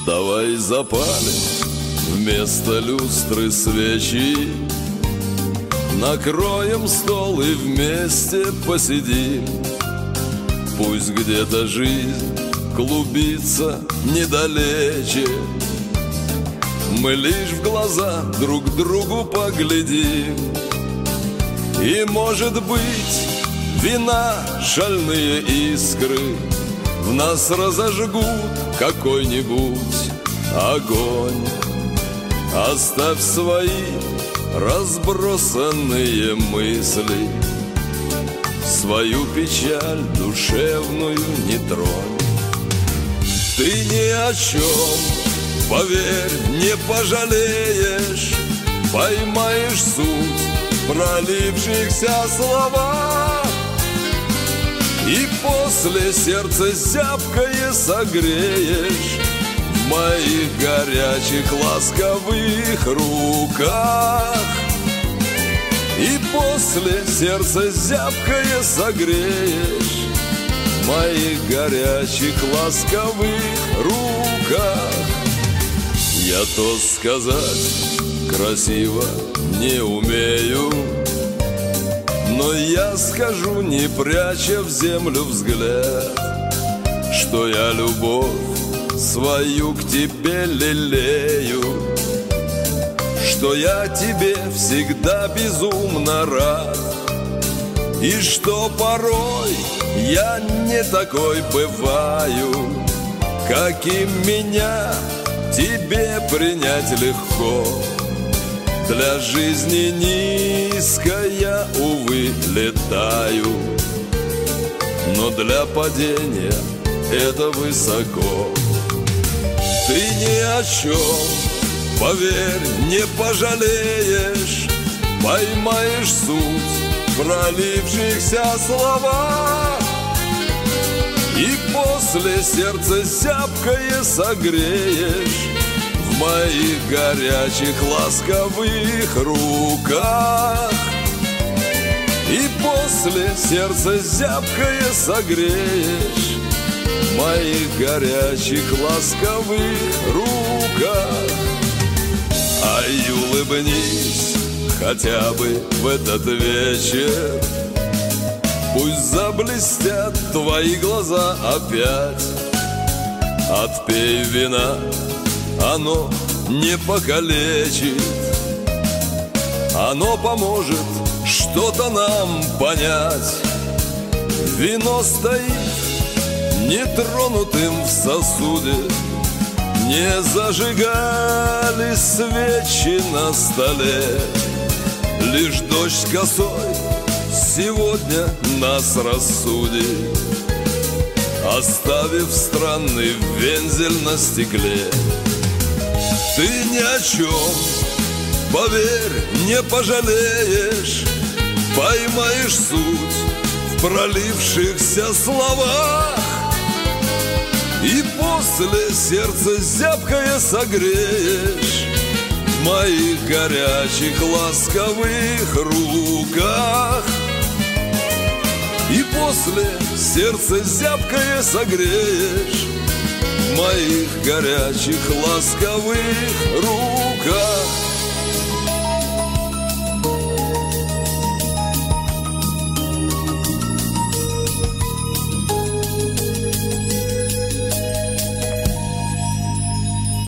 Давай запалим вместо люстры свечи, накроем стол и вместе посидим. Пусть где-то жизнь клубится недалече, мы лишь в глаза друг другу поглядим. И, может быть, вина шальные искры в нас разожгут какой-нибудь огонь. Оставь свои разбросанные мысли, свою печаль душевную не тронь. Ты ни о чем, поверь, не пожалеешь, поймаешь суть пролившихся слова, и после сердца зябкое согреешь в моих горячих ласковых руках. И после сердца зябкое согреешь в моих горячих ласковых руках. Я то сказать красиво не умею, но я скажу, не пряча в землю взгляд, что я любовь свою к тебе лелею, что я тебе всегда безумно рад, и что порой я не такой бываю, каким меня тебе принять легко. Для жизни низко я, увы, летаю, но для падения это высоко. Ты ни о чем, поверь, не пожалеешь, поймаешь суть пролившихся слова, и после сердца зябкое согреешь в моих горячих ласковых руках. И после сердца зябкое согреешь в моих горячих ласковых руках. Ай, улыбнись хотя бы в этот вечер, пусть заблестят твои глаза опять. Отпей вина, оно не покалечит, оно поможет что-то нам понять. Вино стоит нетронутым в сосуде, не зажигали свечи на столе, лишь дождь косой сегодня нас рассудит, оставив странный вензель на стекле. Ты ни о чем, поверь, не пожалеешь, поймаешь суть в пролившихся словах, и после сердца зябкое согреешь в моих горячих ласковых руках. И после сердца зябкое согреешь в моих горячих ласковых руках.